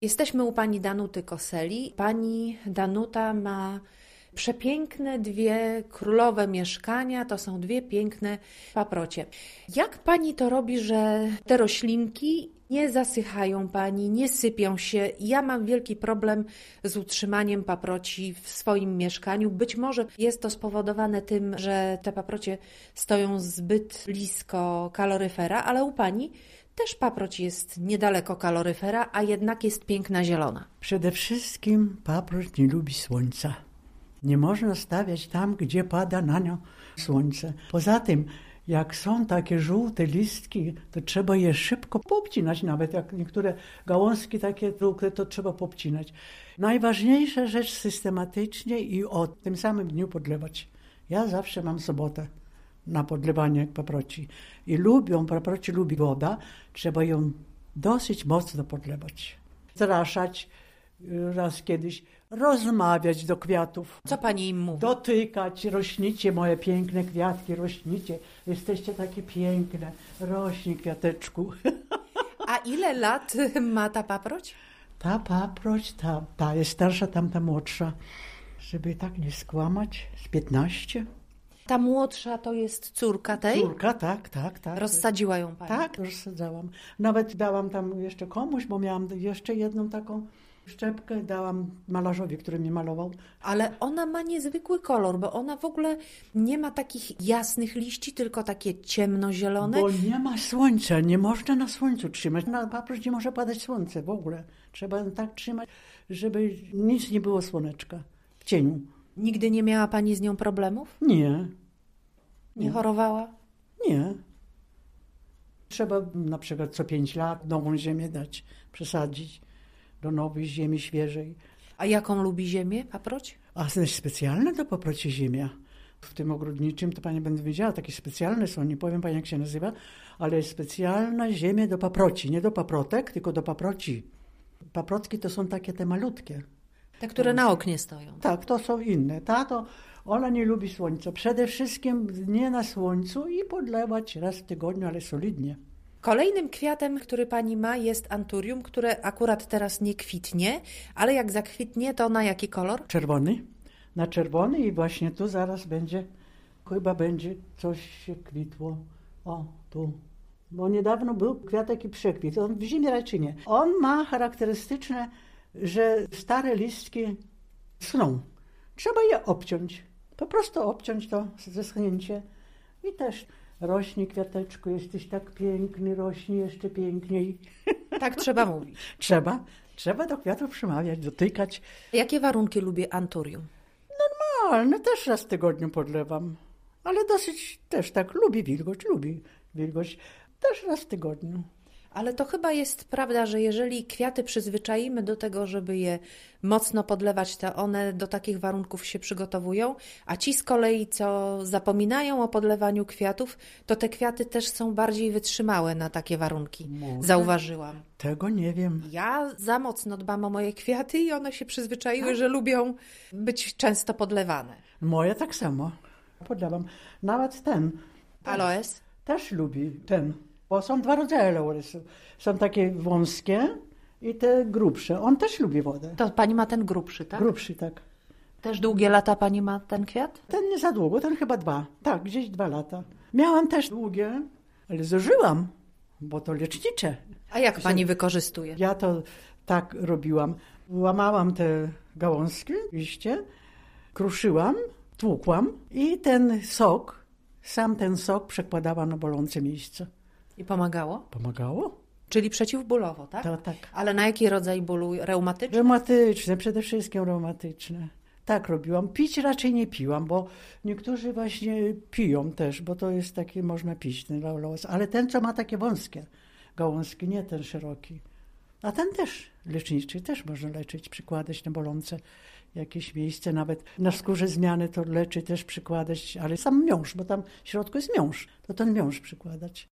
Jesteśmy u pani Danuty Koseli. Pani Danuta ma przepiękne dwie królowe mieszkania, to są dwie piękne paprocie. Jak pani to robi, że te roślinki nie zasychają pani, nie sypią się? Ja mam wielki problem z utrzymaniem paproci w swoim mieszkaniu. Być może jest to spowodowane tym, że te paprocie stoją zbyt blisko kaloryfera, ale u pani też paproć jest niedaleko kaloryfera, a jednak jest piękna zielona. Przede wszystkim paproć nie lubi słońca. Nie można stawiać tam, gdzie pada na nią słońce. Poza tym, jak są takie żółte listki, to trzeba je szybko popcinać, nawet jak niektóre gałązki takie żółte, to trzeba popcinać. Najważniejsza rzecz systematycznie i o tym samym dniu podlewać. Ja zawsze mam sobotę na podlewanie paproci. I paproci lubi woda, trzeba ją dosyć mocno podlewać. Zraszać raz kiedyś, rozmawiać do kwiatów. Co pani im mówi? Dotykać, rośnicie moje piękne kwiatki, rośnicie. Jesteście takie piękne, rośnie kwiateczku. A ile lat ma ta paproć? Ta paproć, ta jest starsza, tamta młodsza. Żeby tak nie skłamać, z 15. Ta młodsza to jest córka tej? Córka, tak. Rozsadziła ją pani? Tak, rozsadzałam. Nawet dałam tam jeszcze komuś, bo miałam jeszcze jedną taką szczepkę, dałam malarzowi, który mi malował. Ale ona ma niezwykły kolor, bo ona w ogóle nie ma takich jasnych liści, tylko takie ciemnozielone. Bo nie ma słońca, nie można na słońcu trzymać. Na paproć nie może padać słońce w ogóle. Trzeba tak trzymać, żeby nic nie było słoneczka w cieniu. Nigdy nie miała pani z nią problemów? Nie. Nie chorowała? Nie. Trzeba na przykład co 5 lat nową ziemię dać, przesadzić do nowej ziemi świeżej. A jaką lubi ziemię paproć? A jest specjalna do paproci ziemia. W tym ogrodniczym to pani będzie wiedziała, takie specjalne są, nie powiem pani jak się nazywa, ale jest specjalna ziemia do paproci, nie do paprotek, tylko do paproci. Paprotki to są takie te malutkie. Te, które na oknie stoją. Tak, to są inne. Ona nie lubi słońca. Przede wszystkim nie na słońcu i podlewać raz w tygodniu, ale solidnie. Kolejnym kwiatem, który pani ma, jest anturium, które akurat teraz nie kwitnie, ale jak zakwitnie, to na jaki kolor? Czerwony. Na czerwony i właśnie tu zaraz chyba będzie coś się kwitło. O, tu. Bo niedawno był kwiatek i przekwit. On w zimie raczej nie. On ma charakterystyczne, że stare listki schną. Trzeba je obciąć. Po prostu obciąć to zeschnięcie. I też rośnie kwiateczku, jesteś tak piękny, rośnie jeszcze piękniej. Tak trzeba mówić. Trzeba do kwiatów przemawiać, dotykać. Jakie warunki lubi anturium? Normalne, też raz w tygodniu podlewam. Ale dosyć też tak, lubi wilgoć. Też raz w tygodniu. Ale to chyba jest prawda, że jeżeli kwiaty przyzwyczaimy do tego, żeby je mocno podlewać, to one do takich warunków się przygotowują, a ci z kolei, co zapominają o podlewaniu kwiatów, to te kwiaty też są bardziej wytrzymałe na takie warunki. Może? Zauważyłam. Tego nie wiem. Ja za mocno dbam o moje kwiaty i one się przyzwyczaiły, że lubią być często podlewane. Moje tak samo. Podlewam. Nawet ten. Aloes? Też lubi ten. Bo są dwa rodzaje aloesu. Są takie wąskie i te grubsze. On też lubi wodę. To pani ma ten grubszy, tak? Grubszy, tak. Też długie lata pani ma ten kwiat? Ten nie za długo, ten chyba 2. Tak, gdzieś 2 lata. Miałam też długie, ale zużyłam, bo to lecznicze. A jak pani wykorzystuje? Ja to tak robiłam. Łamałam te gałązki, liście, kruszyłam, tłukłam i ten sok przekładałam na bolące miejsce. I pomagało? Pomagało? Czyli przeciwbólowo, tak? Tak. Ale na jaki rodzaj bólu? Reumatyczny? Reumatyczne, przede wszystkim reumatyczne. Tak robiłam. Pić raczej nie piłam, bo niektórzy właśnie piją też, bo to jest takie, można pić ten aloes. Ale ten, co ma takie wąskie gałązki, nie ten szeroki. A ten też leczniczy, też można leczyć, przykładać na bolące jakieś miejsce, nawet na skórze zmiany to leczy też przykładać, ale sam miąższ, bo tam w środku jest miąższ, to ten miąższ przykładać.